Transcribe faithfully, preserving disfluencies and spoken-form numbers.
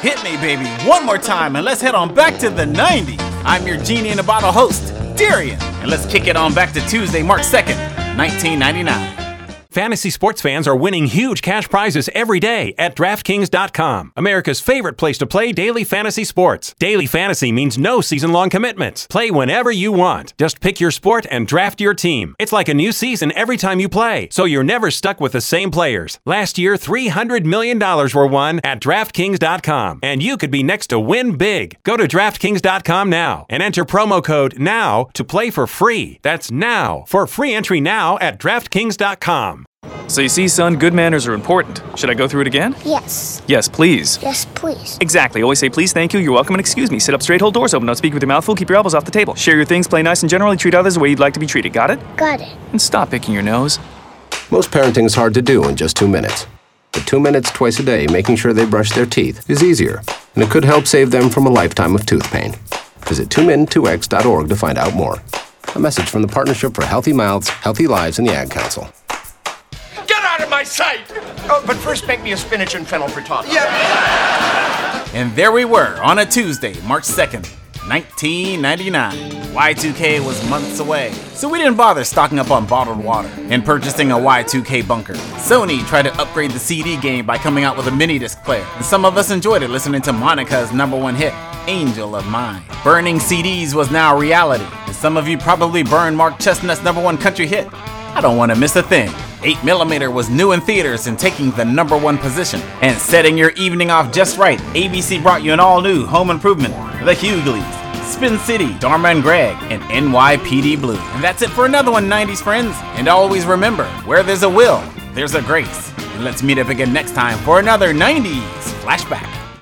Hit me, baby, one more time, and let's head on back to the nineties. I'm your Genie in a Bottle host, Darian, and let's kick it on back to Tuesday, March second, nineteen ninety-nine. Fantasy sports fans are winning huge cash prizes every day at DraftKings dot com, America's favorite place to play daily fantasy sports. Daily fantasy means no season-long commitments. Play whenever you want. Just pick your sport and draft your team. It's like a new season every time you play, so you're never stuck with the same players. Last year, three hundred million dollars were won at DraftKings dot com, and you could be next to win big. Go to DraftKings dot com now and enter promo code NOW to play for free. That's NOW for free entry now at DraftKings dot com. So you see, son, good manners are important. Should I go through it again? Yes. Yes, please. Yes, please. Exactly. Always say please, thank you, you're welcome, and excuse me. Sit up straight, hold doors open, don't speak with your mouth full, keep your elbows off the table. Share your things, play nice, and generally treat others the way you'd like to be treated. Got it? Got it. And stop picking your nose. Most parenting is hard to do in just two minutes. But two minutes twice a day making sure they brush their teeth is easier, and it could help save them from a lifetime of tooth pain. Visit two min two x dot org to find out more. A message from the Partnership for Healthy Mouths, Healthy Lives, and the Ad Council. Get out of my sight! Oh, but first make me a spinach and fennel frittata. Yeah. And there we were on a Tuesday, March second, nineteen ninety-nine. Y two K was months away, so we didn't bother stocking up on bottled water and purchasing a Y two K bunker. Sony tried to upgrade the C D game by coming out with a mini disc player, and some of us enjoyed it listening to Monica's number one hit, Angel of Mine. Burning C Ds was now a reality, and some of you probably burned Mark Chestnut's number one country hit, I Don't Want to Miss a Thing. eight millimeter was new in theaters and taking the number one position. And setting your evening off just right, A B C brought you an all-new Home Improvement, The Hughleys, Spin City, Dharma and Greg, and N Y P D Blue. And that's it for another one, nineties friends. And always remember, where there's a will, there's a grace. And let's meet up again next time for another nineties Flashback.